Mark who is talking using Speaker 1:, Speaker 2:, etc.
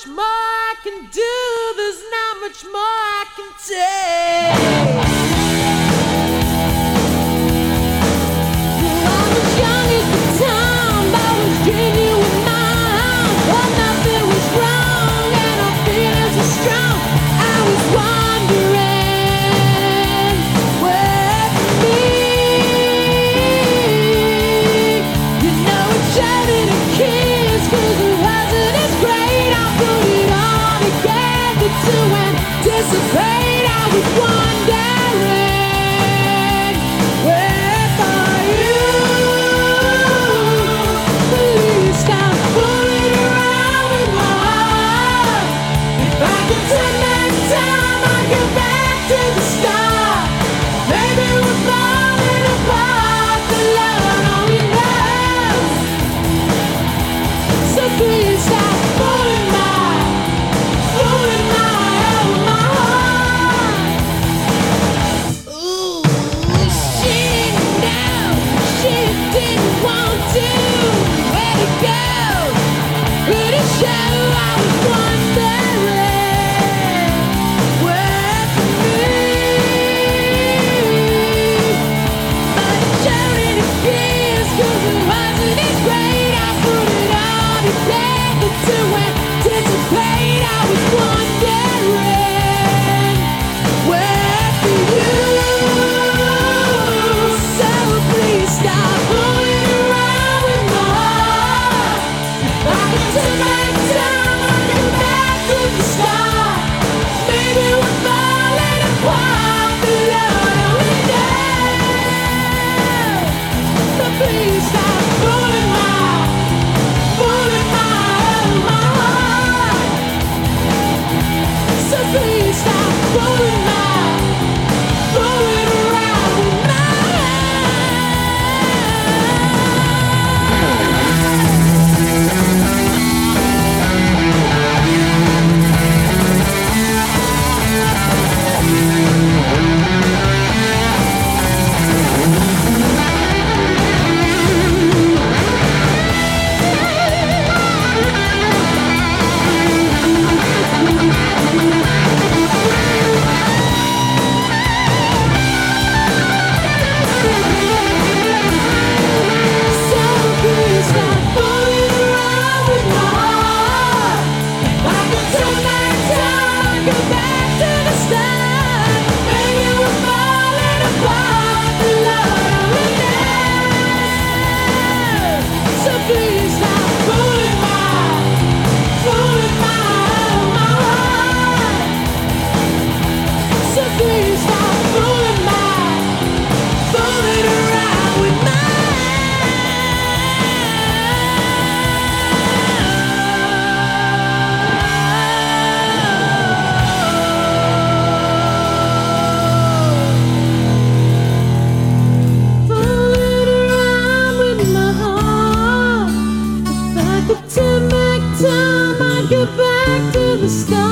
Speaker 1: much more I can do, there's not much more I can take. I was young at the time, I was dreaming with my arms, but nothing was wrong and our feelings were strong. I was wondering where to be. You know it shouted a kiss, 'cause it wasn't as great. I put it all together to anticipate. I was wondering where are you? Please stop fooling around with my heart. If I could turn back time, I'd get back to the start. Maybe we're falling apart, the Lord only knows. So please stop fooling my heart. Ooh, she knew she didn't want to. Where'd it go? Could it show? I was wondering where to be. But it showed in a kiss, 'cause it wasn't as great. I put it all together to anticipate. I was wondering where for you. So please stop fooling around with my heart. If I could turn back time, I'd go back to the start. Maybe we're falling apart, the Lord only knows. So please stop fooling my heart. So please stop fooling around with my So please stop fooling around with my heart. If I could turn back time, I'd go back to the start. Maybe we're falling apart, the Lord only knows. So please stop fooling my heart. So please stop fooling around with my fooling around with my heart. If I could turn back time, I'd get back to the start.